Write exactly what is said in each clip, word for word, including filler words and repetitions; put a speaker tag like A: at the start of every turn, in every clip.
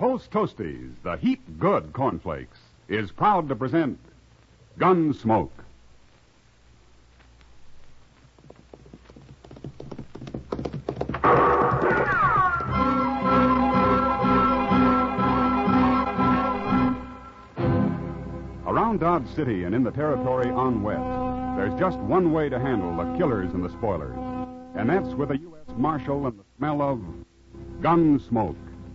A: Post Toasties, the heap good cornflakes, is proud to present Gunsmoke. Around Dodge City and in the territory on west, there's just one way to handle the killers and the spoilers, and that's with a U S Marshal and the smell of Gunsmoke.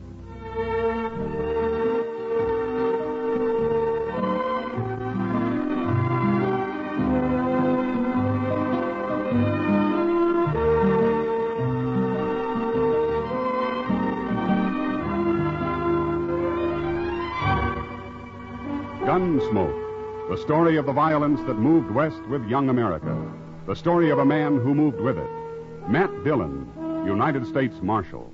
A: Gunsmoke, the story of the violence that moved west with young America. The story of a man who moved with it. Matt Dillon, United States Marshal.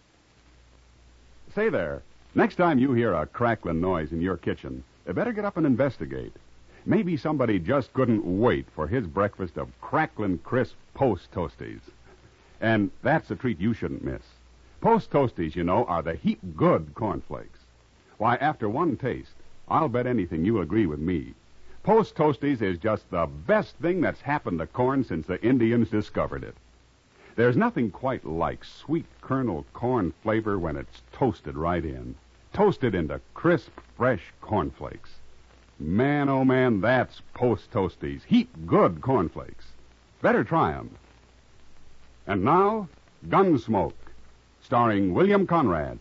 A: Say there, next time you hear a crackling noise in your kitchen, you better get up and investigate. Maybe somebody just couldn't wait for his breakfast of crackling crisp Post Toasties. And that's a treat you shouldn't miss. Post Toasties, you know, are the heap good cornflakes. Why, after one taste, I'll bet anything you'll agree with me. Post Toasties is just the best thing that's happened to corn since the Indians discovered it. There's nothing quite like sweet kernel corn flavor when it's toasted right in. Toasted into crisp, fresh cornflakes. Man, oh man, that's Post Toasties. Heap good cornflakes. Better try 'em. And now, Gunsmoke, starring William Conrad.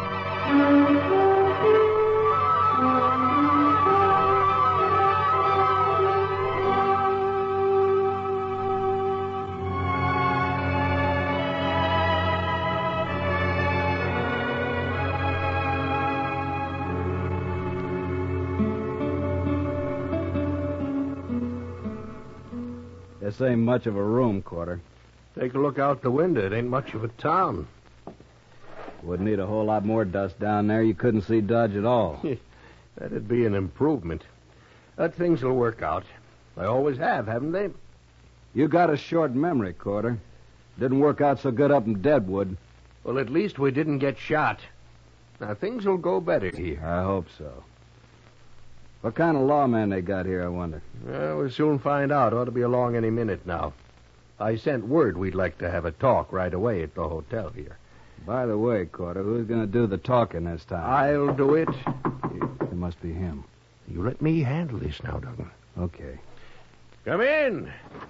B: This ain't much of a room, Quarter.
C: Take a look out the window. It ain't much of a town.
B: Would need a whole lot more dust down there. You couldn't see Dodge at all.
C: That'd be an improvement. But things will work out. They always have, haven't they?
B: You got a short memory, Quarter. Didn't work out so good up in Deadwood.
C: Well, at least we didn't get shot. Now, things will go better here.
B: I hope so. What kind of lawman they got here, I wonder?
C: Well, we'll soon find out. Ought to be along any minute now. I sent word we'd like to have a talk right away at the hotel here.
B: By the way, Quarter, who's going to do the talking this time?
C: I'll do it.
B: It must be him.
C: You let me handle this now, Duggan.
B: Okay.
C: Come in.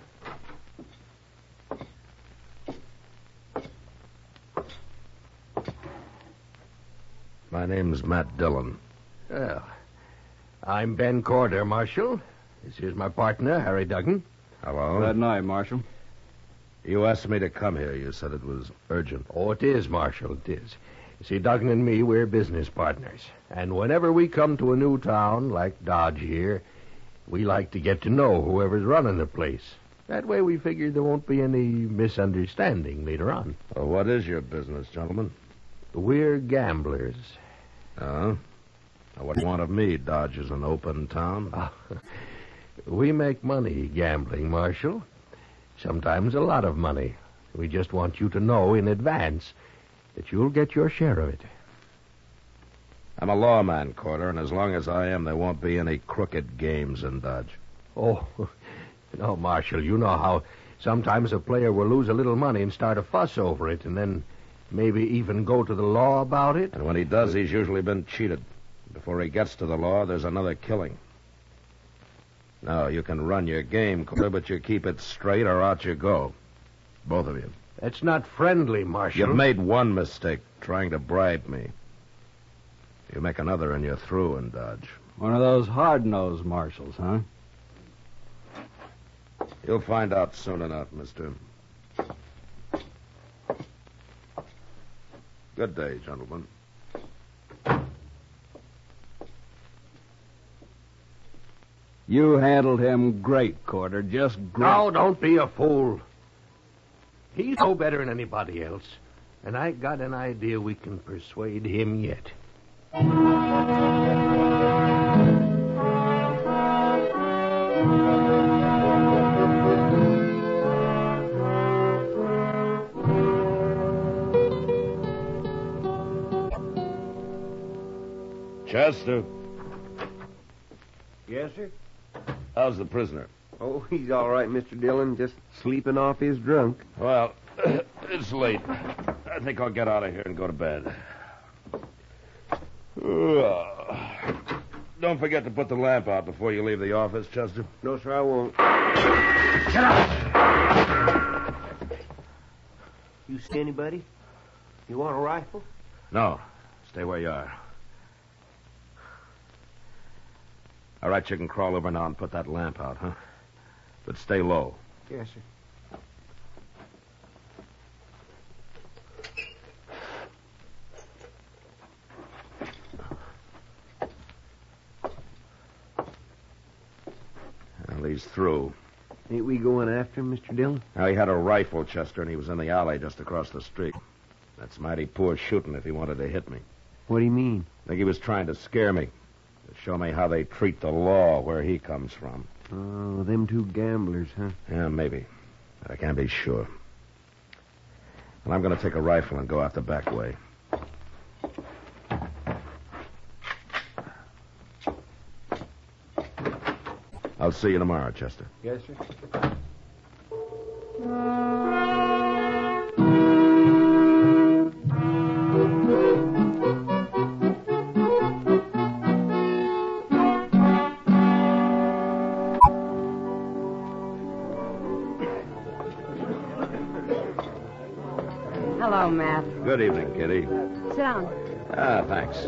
D: My name's Matt Dillon.
C: Well, I'm Ben Corder, Marshal. This is my partner, Harry Duggan.
D: Hello.
B: Good night, Marshal.
D: You asked me to come here. You said it was urgent.
C: Oh, it is, Marshal, it is. You see, Duggan and me, we're business partners. And whenever we come to a new town, like Dodge here, we like to get to know whoever's running the place. That way we figure there won't be any misunderstanding later on.
D: Well, what is your business, gentlemen?
C: We're gamblers.
D: Oh? Now, what do you want of me? Dodge is an open town.
C: Uh, we make money gambling, Marshal. Sometimes a lot of money. We just want you to know in advance that you'll get your share of it.
D: I'm a lawman, Corder, and as long as I am, there won't be any crooked games in Dodge.
C: Oh, no, Marshal, you know how sometimes a player will lose a little money and start a fuss over it, and then maybe even go to the law about it.
D: And when he does, he's usually been cheated. Before he gets to the law, there's another killing. Now, you can run your game, Corder, but you keep it straight or out you go. Both of you.
C: That's not friendly, Marshal.
D: You've made one mistake, trying to bribe me. You make another and you're through in Dodge.
B: One of those hard-nosed marshals, huh?
D: You'll find out soon enough, mister. Good day, gentlemen.
B: You handled him great, Corder. Just great.
C: Now, don't be a fool. He's no better than anybody else. And I got an idea we can persuade him yet.
D: Chester,
E: Yes, sir?
D: how's the prisoner?
E: Oh, he's all right, Mister Dillon. Just sleeping off his drunk.
D: Well, it's late. I think I'll get out of here and go to bed. Don't forget to put the lamp out before you leave the office, Chester.
E: No, sir, I won't.
D: Get up!
E: You see anybody? You want a rifle?
D: No. Stay where you are. All right, you can crawl over now and put that lamp out, huh? But stay low.
E: Yes, sir.
D: Well, he's through.
E: Ain't we going after him, Mister Dillon?
D: Now, he had a rifle, Chester, and he was in the alley just across the street. That's mighty poor shooting if he wanted to hit me.
E: What do you mean?
D: I think he was trying to scare me, to show me how they treat the law where he comes from.
E: Oh, them two gamblers, huh?
D: Yeah, maybe. But I can't be sure. And I'm going to take a rifle and go out the back way. I'll see you tomorrow, Chester.
E: Yes, sir.
F: Hello, Matt.
D: Good evening, Kitty.
F: Sit down.
D: Ah, thanks.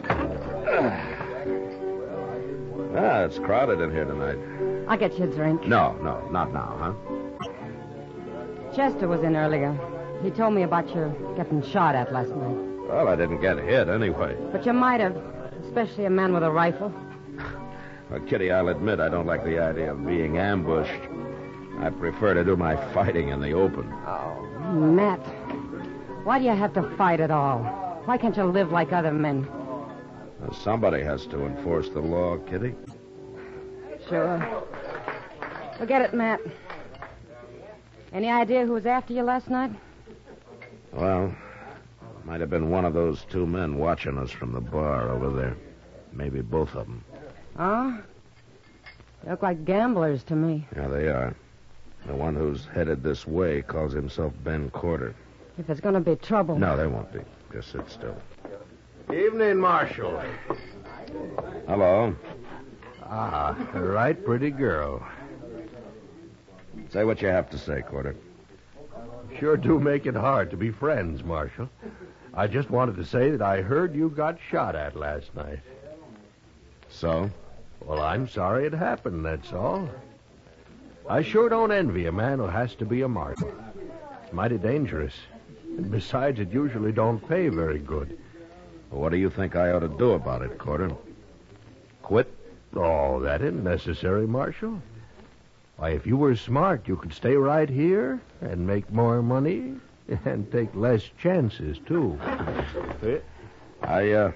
D: Ah, it's crowded in here tonight.
F: I'll get you a drink.
D: No, no, not now, huh?
F: Chester was in earlier. He told me about your getting shot at last night.
D: Well, I didn't get hit anyway.
F: But you might have, especially a man with a rifle.
D: Well, Kitty, I'll admit I don't like the idea of being ambushed. I prefer to do my fighting in the open.
F: Oh, Matt. Why do you have to fight at all? Why can't you live like other men?
D: Well, somebody has to enforce the law, Kitty.
F: Sure. Forget it, Matt. Any idea who was after you last night?
D: Well, might have been one of those two men watching us from the bar over there. Maybe both of them.
F: Oh? They look like gamblers to me.
D: Yeah, they are. The one who's headed this way calls himself Ben Corder.
F: If there's going to be trouble...
D: No, there won't be. Just sit still.
C: Evening, Marshal.
D: Hello.
C: Ah, a right pretty girl.
D: Say what you have to say, Corder.
C: Sure do make it hard to be friends, Marshal. I just wanted to say that I heard you got shot at last night.
D: So?
C: Well, I'm sorry it happened, that's all. I sure don't envy a man who has to be a marshal. It's mighty dangerous. And besides, it usually don't pay very good.
D: Well, what do you think I ought to do about it, Corder? Quit?
C: Oh, that isn't necessary, Marshal. Why, if you were smart, you could stay right here and make more money and take less chances, too.
D: I, uh...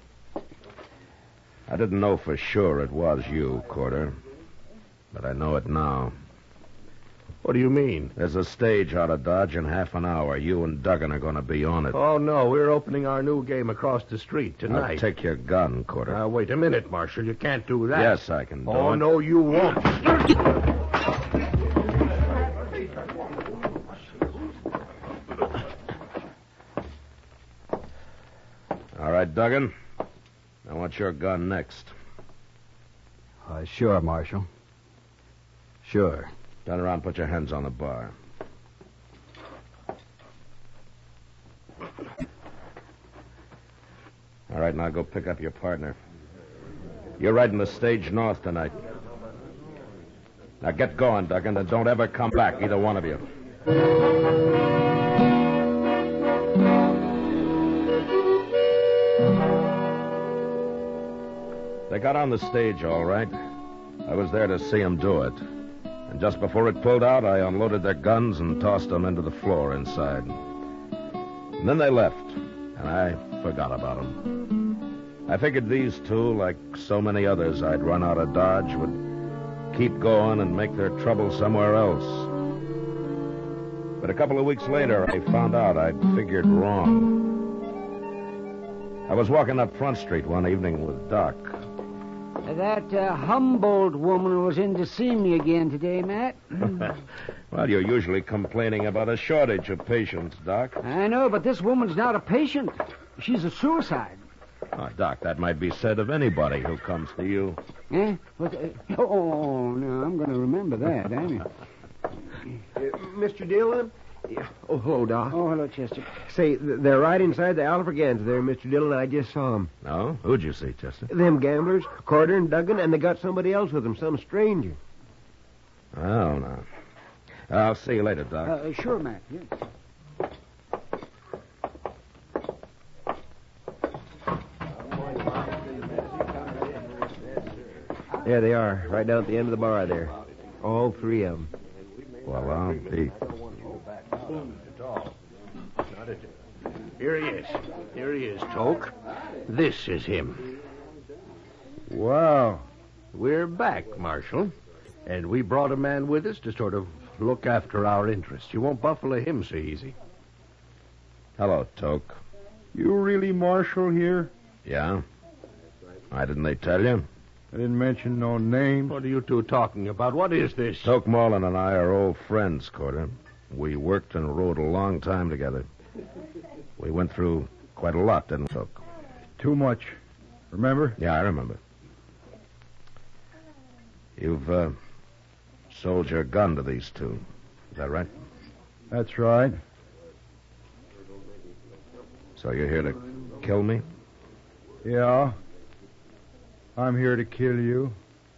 D: I didn't know for sure it was you, Corder. But I know it now.
C: What do you mean?
D: There's a stage out of Dodge in half an hour. You and Duggan are going to be on it.
C: Oh, no, we're opening our new game across the street tonight.
D: Now, take your gun, Corder.
C: Now, wait a minute, Marshal. You can't do that.
D: Yes, I can do
C: Oh,
D: it.
C: no, you won't.
D: All right, Duggan. I want your gun next.
B: Uh, sure, Marshal. Sure.
D: Turn around and put your hands on the bar. All right, now go pick up your partner. You're riding the stage north tonight. Now get going, Duggan, and don't ever come back, either one of you. They got on the stage, all right. I was there to see them do it. And just before it pulled out, I unloaded their guns and tossed them into the floor inside. And then they left, and I forgot about them. I figured these two, like so many others I'd run out of Dodge, would keep going and make their trouble somewhere else. But a couple of weeks later, I found out I'd figured wrong. I was walking up Front Street one evening with Doc.
G: That uh, Humboldt woman was in to see me again today, Matt.
D: Well, you're usually complaining about a shortage of patients, Doc.
G: I know, but this woman's not a patient. She's a suicide.
D: Oh, Doc, that might be said of anybody who comes to you.
G: Eh? What, uh, oh, no, I'm going to remember that, ain't I?
E: Uh, Mister Dillon? Yeah. Oh, hello, Doc.
G: Oh, hello, Chester.
E: Say, th- they're right inside the Alfregans there, Mister Dillon. I just saw them.
D: No? Who'd you see, Chester?
E: Them gamblers, Carter and Duggan, and they got somebody else with them, some stranger.
D: Oh, no. I'll see you later, Doc.
G: Uh, sure, Matt. Yes.
E: There they are, right down at the end of the bar there. All three of them.
D: Well, I'll be...
C: Here he is. Here he is, Toke. This is him.
B: Wow.
C: We're back, Marshal. And we brought a man with us to sort of look after our interests. You won't buffalo him so easy.
D: Hello, Toke.
B: You really Marshal here?
D: Yeah? Why didn't they tell you?
B: I didn't mention no names.
C: What are you two talking about? What is this?
D: Toke Marlin and I are old friends, Carter. We worked and rode a long time together. We went through quite a lot, didn't we, Toke?
B: Too much. Remember?
D: Yeah, I remember. You've uh, sold your gun to these two. Is that right?
B: That's right.
D: So you're here to kill me?
B: Yeah. I'm here to kill you.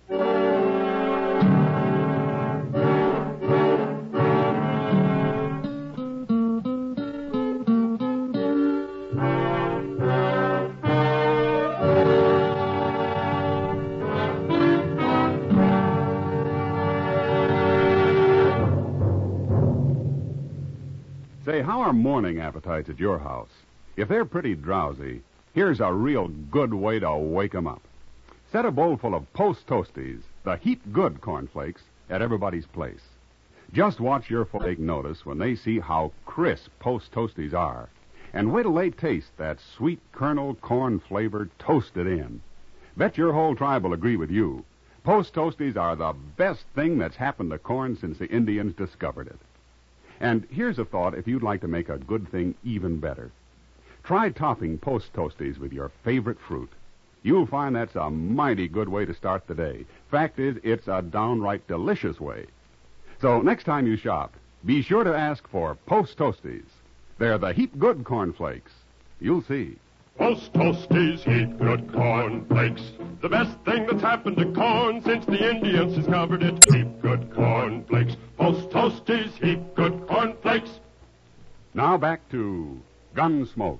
A: Say, how are morning appetites at your house? If they're pretty drowsy, here's a real good way to wake 'em up. Set a bowl full of Post Toasties, the heat-good cornflakes, at everybody's place. Just watch your folk take notice when they see how crisp Post Toasties are. And wait till they taste that sweet kernel corn flavor toasted in. Bet your whole tribe will agree with you. Post Toasties are the best thing that's happened to corn since the Indians discovered it. And here's a thought if you'd like to make a good thing even better. Try topping Post Toasties with your favorite fruit. You'll find that's a mighty good way to start the day. Fact is, it's a downright delicious way. So next time you shop, be sure to ask for Post Toasties. They're the heat-good cornflakes. You'll see.
H: Post Toasties, heat good cornflakes. The best thing that's happened to corn since the Indians discovered it. Heat good cornflakes. Post Toasties, heat good cornflakes.
A: Now back to Gunsmoke.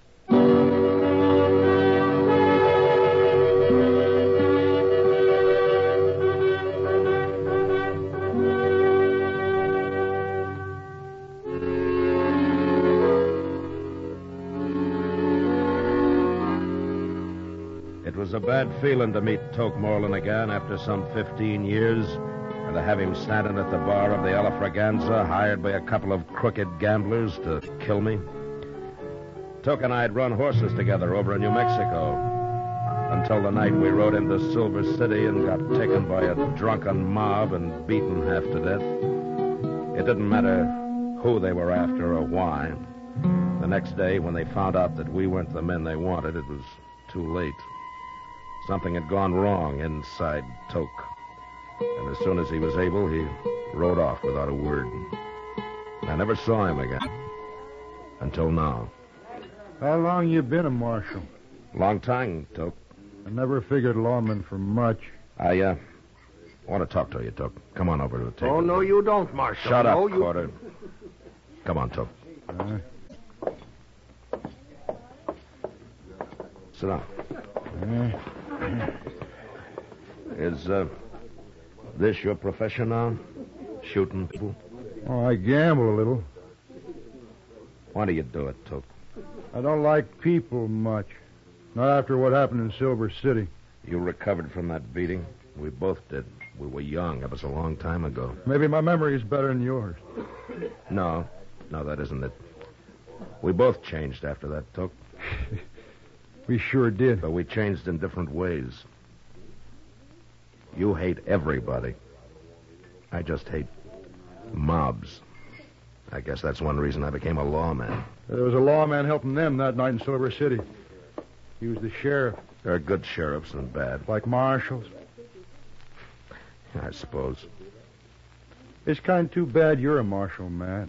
D: It was a bad feeling to meet Toke Marlin again after some fifteen years, and to have him standing at the bar of the Alafraganza, hired by a couple of crooked gamblers to kill me. Toke and I had run horses together over in New Mexico until the night we rode into Silver City and got taken by a drunken mob and beaten half to death. It didn't matter who they were after or why. The next day, when they found out that we weren't the men they wanted, it was too late. Something had gone wrong inside Toke. And as soon as he was able, he rode off without a word. I never saw him again. Until now.
B: How long you been a marshal?
D: Long time, Toke.
B: I never figured lawman for much.
D: I, uh, want to talk to you, Toke. Come on over to the table.
C: Oh, no, you don't, Marshal.
D: Shut up,
C: no, you...
D: Carter. Come on, Toke.
B: Uh,
D: Sit down.
B: uh,
D: Is, uh, this your profession now? Shooting people?
B: oh, I gamble a little.
D: Why do you do it, Toke?
B: I don't like people much. Not after what happened in Silver City.
D: You recovered from that beating? We both did. We were young. That was a long time ago.
B: Maybe my memory is better than yours.
D: No. No, that isn't it. We both changed after that, Toke.
I: We sure did.
D: But we changed in different ways. You hate everybody. I just hate mobs. I guess that's one reason I became a lawman.
I: There was a lawman helping them that night in Silver City. He was the sheriff.
D: There are good sheriffs and bad.
I: Like marshals.
D: I suppose.
I: It's kind of too bad you're a marshal, Matt.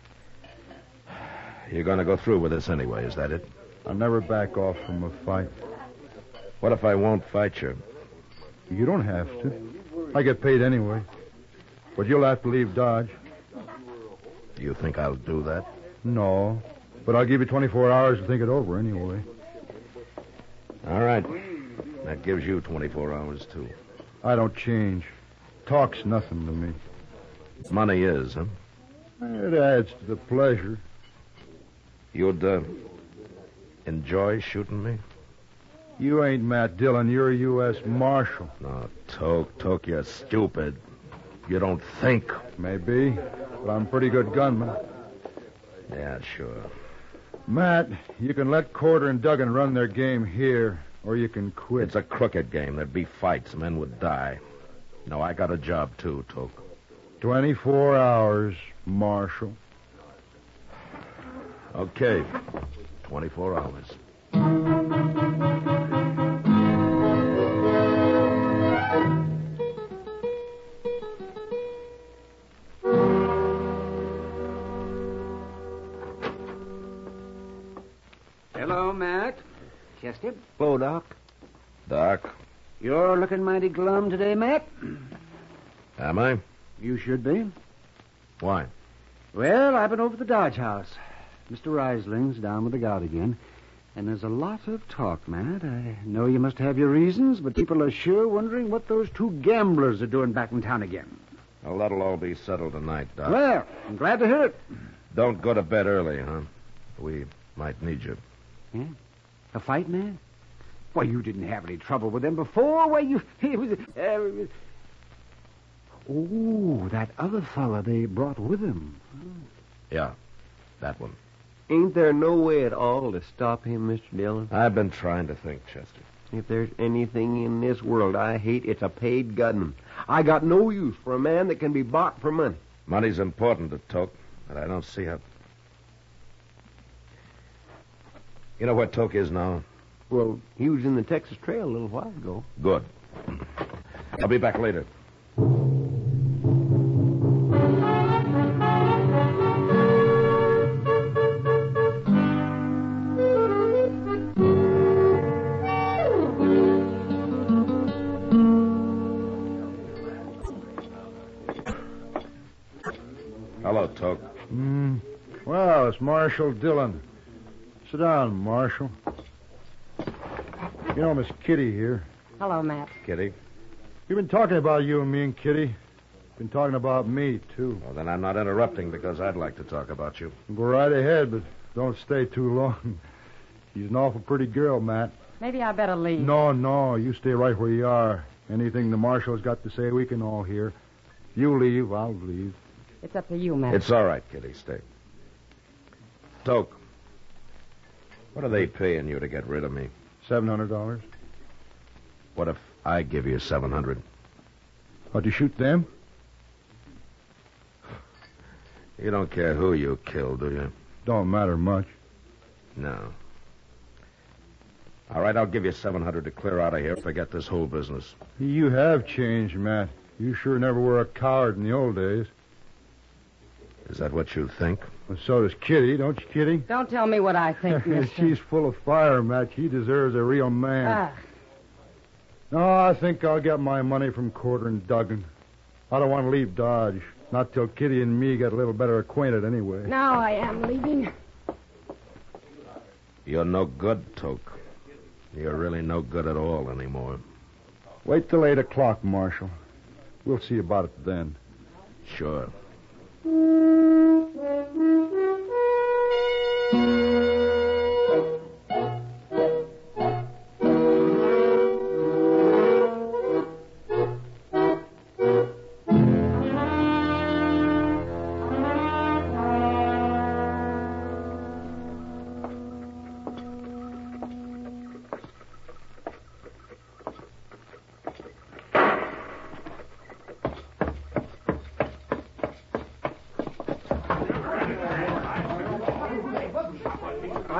D: You're going to go through with this anyway, is that it?
I: I'll never back off from a fight.
D: What if I won't fight you?
I: You don't have to. I get paid anyway. But you'll have to leave Dodge.
D: Do you think I'll do that?
I: No. But I'll give you twenty-four hours to think it over anyway.
D: All right. That gives you twenty-four hours, too.
I: I don't change. Talk's nothing to me.
D: Money is, huh?
I: It adds to the pleasure.
D: You'd, uh, enjoy shooting me?
I: You ain't Matt Dillon. You're a U S Marshal.
D: No, Toke, Toke, you're stupid. You don't think.
I: Maybe, but I'm a pretty good gunman.
D: Yeah, sure.
I: Matt, you can let Corder and Duggan run their game here, or you can quit.
D: It's a crooked game. There'd be fights. Men would die. No, I got a job, too, Toke.
I: twenty-four hours, Marshal.
D: Okay. twenty-four hours.
G: Hello, Matt. Chester?
E: Hello, Doc.
D: Doc?
G: You're looking mighty glum today, Matt.
D: Am I?
G: You should be.
D: Why?
G: Well, I've been over to the Dodge House. Mister Reisling's down with the gout again. And there's a lot of talk, Matt. I know you must have your reasons, but people are sure wondering what those two gamblers are doing back in town again.
D: Well, that'll all be settled tonight, Doc.
G: Well, I'm glad to hear it.
D: Don't go to bed early, huh? We might need you.
G: Yeah? A fight, man? Why, you didn't have any trouble with them before. Why, you... It was, uh, oh, that other fella they brought with them.
D: Yeah, that one.
E: Ain't there no way at all to stop him, Mister Dillon?
D: I've been trying to think, Chester.
E: If there's anything in this world I hate, it's a paid gunman. I got no use for a man that can be bought for money.
D: Money's important to Toke, but I don't see how... You know where Toke is now?
E: Well, he was in the Texas Trail a little while ago.
D: Good. I'll be back later. Hello, Toke.
I: Mm. Well, it's Marshal Dillon. Sit down, Marshal. You know Miss Kitty here.
F: Hello, Matt.
D: Kitty?
I: We've been talking about you and me and Kitty. Been talking about me, too.
D: Well, then I'm not interrupting because I'd like to talk about you.
I: Go right ahead, but don't stay too long. She's an awful pretty girl, Matt.
F: Maybe I better leave.
I: No, no, you stay right where you are. Anything the Marshal's got to say, we can all hear. You leave, I'll leave.
F: It's up to you, Matt.
D: It's all right, Kitty. Stay. Toke, what are they paying you to get rid of me?
I: Seven hundred dollars.
D: What if I give you seven hundred?
I: How'd you shoot them?
D: You don't care who you kill, do you?
I: Don't matter much.
D: No. All right, I'll give you seven hundred to clear out of here. Forget this whole business.
I: You have changed, Matt. You sure never were a coward in the old days.
D: Is that what you think?
I: Well, so does Kitty, don't you, Kitty?
F: Don't tell me what I think, mister.
I: She's full of fire, Matt. She deserves a real man.
F: Ah.
I: No, I think I'll get my money from Corder and Duggan. I don't want to leave Dodge. Not till Kitty and me get a little better acquainted anyway.
F: Now I am leaving.
D: You're no good, Toke. You're really no good at all anymore.
I: Wait till eight o'clock, Marshal. We'll see about it then.
D: Sure.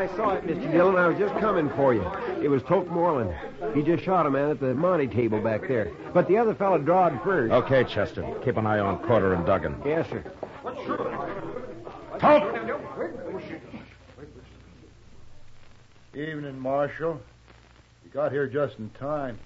E: I saw it, Mister Dillon. I was just coming for you. It was Toke Moreland. He just shot a man at the Monte table back there. But the other fellow drawed first.
D: Okay, Chester. Keep an eye on Corder and Duggan.
E: Yes, sir.
D: Toke!
I: Evening, Marshal. You got here just in time.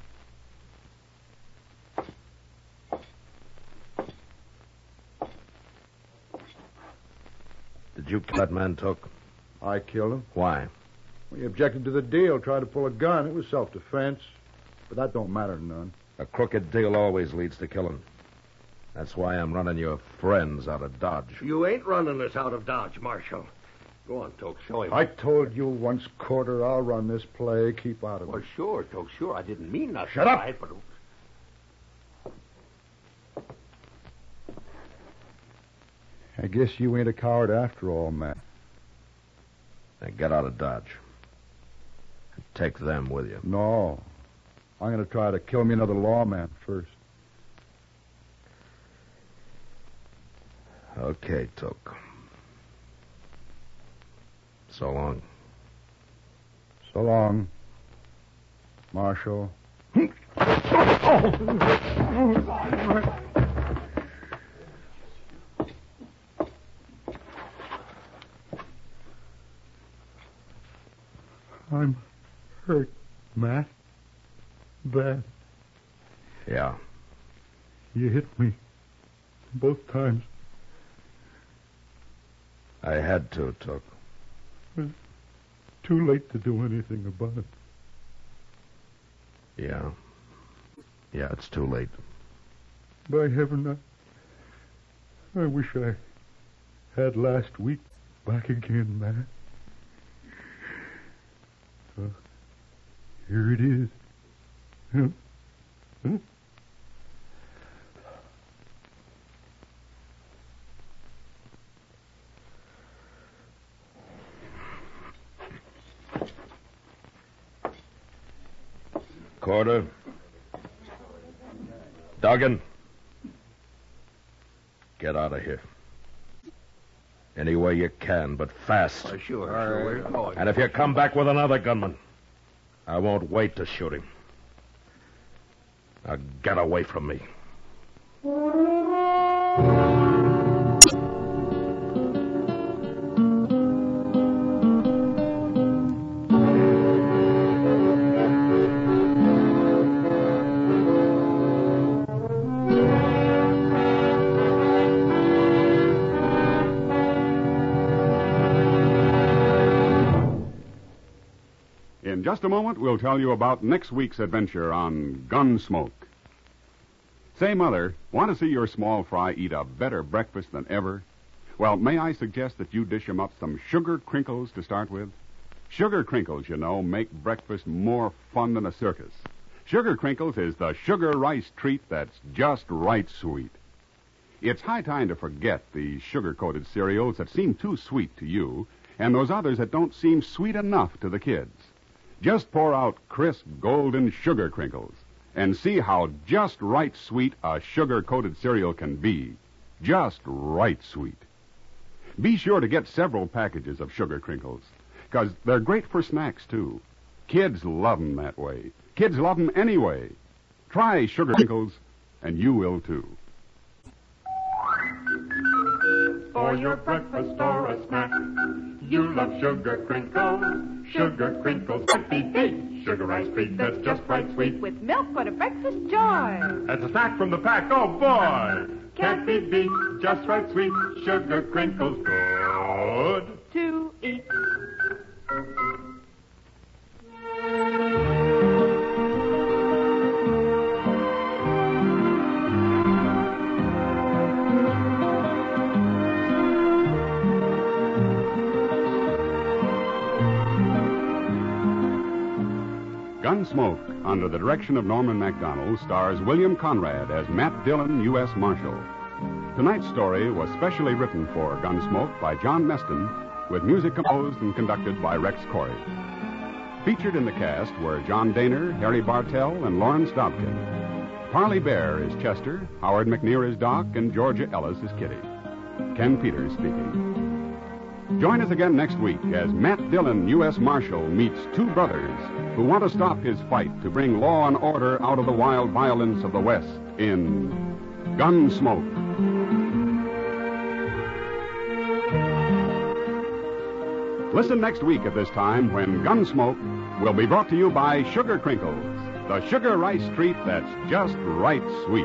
D: Did you kill that man, Toke?
I: I killed him.
D: Why?
I: Well, he objected to the deal, tried to pull a gun. It was self-defense. But that don't matter none.
D: A crooked deal always leads to killing. That's why I'm running your friends out of Dodge.
C: You ain't running us out of Dodge, Marshal. Go on, Toke, show him.
I: I told you once, Corder, I'll run this play. Keep out of it.
C: Well, sure, Toke, sure. I didn't mean nothing.
I: Shut up!
C: Right, but...
I: I guess you ain't a coward after all, Matt.
D: Now get out of Dodge. And take them with you.
I: No. I'm going to try to kill me another lawman first.
D: Okay, Toke. So long.
I: So long, Marshal. I'm hurt, Matt. Bad.
D: Yeah.
I: You hit me both times.
D: I had to, Toke.
I: It's too late to do anything about it.
D: Yeah. Yeah, it's too late.
I: By heaven, I, I wish I had last week back again, Matt. So, here it is. Huh? Huh?
D: Corder. Duggan. Get out of here. Any way you can, but fast.
C: Oh, sure, sure. We're going.
D: And if you come back with another gunman, I won't wait to shoot him. Now get away from me.
A: In just a moment, we'll tell you about next week's adventure on Gunsmoke. Say, Mother, want to see your small fry eat a better breakfast than ever? Well, may I suggest that you dish 'em up some sugar crinkles to start with? Sugar crinkles, you know, make breakfast more fun than a circus. Sugar crinkles is the sugar rice treat that's just right sweet. It's high time to forget the sugar-coated cereals that seem too sweet to you and those others that don't seem sweet enough to the kids. Just pour out crisp, golden sugar crinkles and see how just right sweet a sugar-coated cereal can be. Just right sweet. Be sure to get several packages of sugar crinkles, because they're great for snacks, too. Kids love 'em that way. Kids love 'em anyway. Try sugar crinkles, and you will, too.
H: For your breakfast or a snack, you love sugar crinkles. Sugar crinkles can't be beat. Sugar ice treat that's just right sweet.
F: With milk for the breakfast joy.
H: That's a snack from the pack, oh boy! Can't be beat, just right sweet. Sugar crinkles, good
F: To eat.
A: Gunsmoke, under the direction of Norman MacDonald, stars William Conrad as Matt Dillon, U S Marshal. Tonight's story was specially written for Gunsmoke by John Meston, with music composed and conducted by Rex Corey. Featured in the cast were John Daner, Harry Bartell, and Lawrence Dobkin. Parley Bear is Chester, Howard McNear is Doc, and Georgia Ellis is Kitty. Ken Peters speaking. Join us again next week as Matt Dillon, U S Marshal, meets two brothers who want to stop his fight to bring law and order out of the wild violence of the West in Gunsmoke. Listen next week at this time when Gunsmoke will be brought to you by Sugar Crinkles, the sugar rice treat that's just right sweet.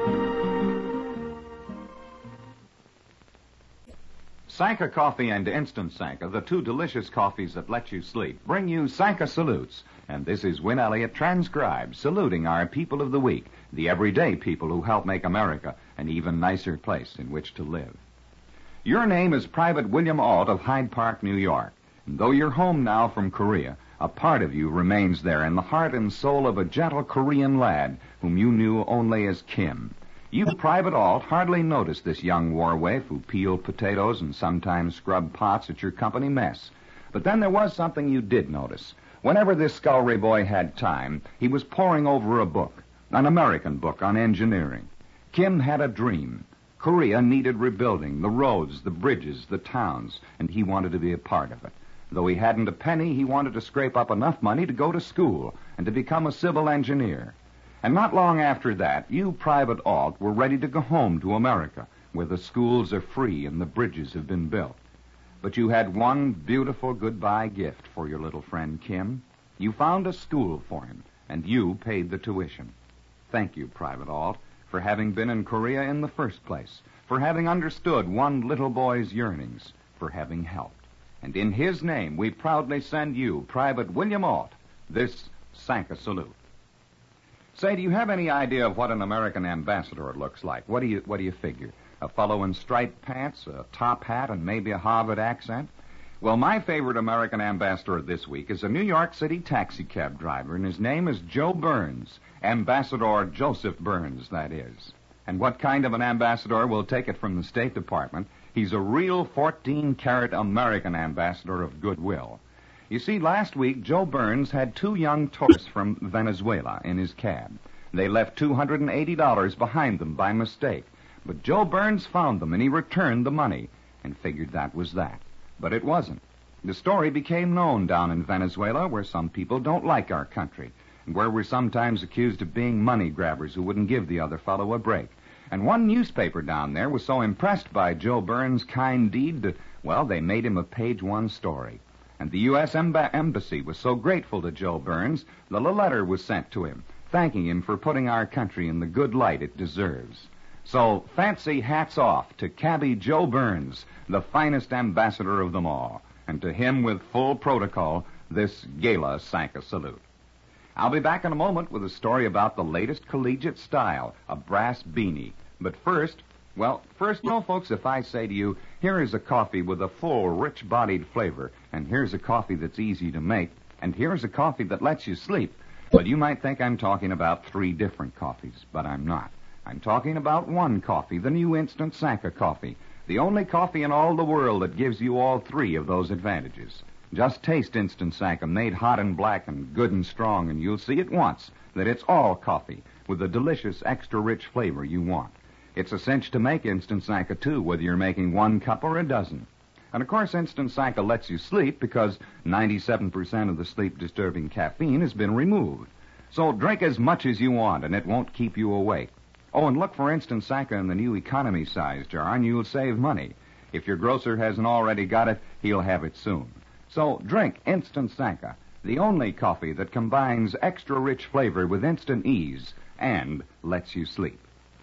J: Sanka Coffee and Instant Sanka, the two delicious coffees that let you sleep, bring you Sanka Salutes. And this is Win Elliott transcribed, saluting our people of the week, the everyday people who help make America an even nicer place in which to live. Your name is Private William Ault of Hyde Park, New York. And though you're home now from Korea, a part of you remains there in the heart and soul of a gentle Korean lad whom you knew only as Kim. You, Private Ault, hardly noticed this young war waif who peeled potatoes and sometimes scrubbed pots at your company mess. But then there was something you did notice. Whenever this scullery boy had time, he was poring over a book, an American book on engineering. Kim had a dream. Korea needed rebuilding, the roads, the bridges, the towns, and he wanted to be a part of it. Though he hadn't a penny, he wanted to scrape up enough money to go to school and to become a civil engineer. And not long after that, you, Private Ault, were ready to go home to America, where the schools are free and the bridges have been built. But you had one beautiful goodbye gift for your little friend Kim. You found a school for him, and you paid the tuition. Thank you, Private Ault, for having been in Korea in the first place, for having understood one little boy's yearnings, for having helped. And in his name, we proudly send you, Private William Ault, this Sanka salute. Say, do you have any idea of what an American ambassador looks like? What do you what do you figure? A fellow in striped pants, a top hat, and maybe a Harvard accent? Well, my favorite American ambassador this week is a New York City taxicab driver, and his name is Joe Burns. Ambassador Joseph Burns, that is. And what kind of an ambassador? We'll take it from the State Department. He's a real fourteen-carat American ambassador of goodwill. You see, last week, Joe Burns had two young tourists from Venezuela in his cab. They left two hundred eighty dollars behind them by mistake. But Joe Burns found them, and he returned the money, and figured that was that. But it wasn't. The story became known down in Venezuela, where some people don't like our country, and where we're sometimes accused of being money grabbers who wouldn't give the other fellow a break. And one newspaper down there was so impressed by Joe Burns' kind deed that, well, they made him a page one story. And the U S Emb- Embassy was so grateful to Joe Burns that a letter was sent to him, thanking him for putting our country in the good light it deserves. So fancy hats off to Cabby Joe Burns, the finest ambassador of them all, and to him with full protocol, this gala Sanka salute. I'll be back in a moment with a story about the latest collegiate style, a brass beanie. But first, well, first, no, folks, if I say to you, here is a coffee with a full, rich-bodied flavor, and here's a coffee that's easy to make, and here's a coffee that lets you sleep, well, you might think I'm talking about three different coffees, but I'm not. I'm talking about one coffee, the new Instant Sanka coffee, the only coffee in all the world that gives you all three of those advantages. Just taste Instant Sanka, made hot and black and good and strong, and you'll see at once that it's all coffee with the delicious, extra-rich flavor you want. It's a cinch to make Instant Sanka, too, whether you're making one cup or a dozen. And, of course, Instant Sanka lets you sleep because ninety-seven percent of the sleep-disturbing caffeine has been removed. So drink as much as you want, and it won't keep you awake. Oh, and look for Instant Sanka in the new economy size jar, and you'll save money. If your grocer hasn't already got it, he'll have it soon. So drink Instant Sanka, the only coffee that combines extra-rich flavor with instant ease and lets you sleep.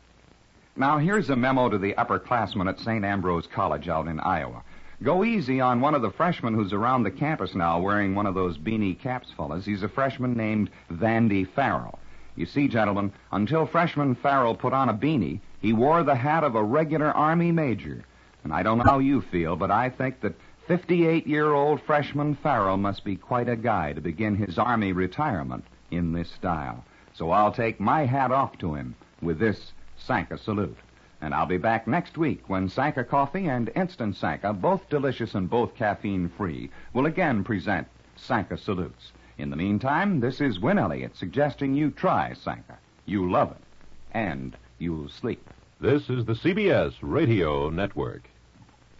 J: Now, here's a memo to the upperclassmen at Saint Ambrose College out in Iowa. Go easy on one of the freshmen who's around the campus now wearing one of those beanie caps, fellas. He's a freshman named Vandy Farrell. You see, gentlemen, until freshman Farrell put on a beanie, he wore the hat of a regular Army major. And I don't know how you feel, but I think that fifty-eight-year-old freshman Farrell must be quite a guy to begin his Army retirement in this style. So I'll take my hat off to him with this Sanka salute. And I'll be back next week when Sanka Coffee and Instant Sanka, both delicious and both caffeine-free, will again present Sanka salutes. In the meantime, this is Win Elliott suggesting you try Sanka. You love it, and you'll sleep.
K: This is the C B S Radio Network.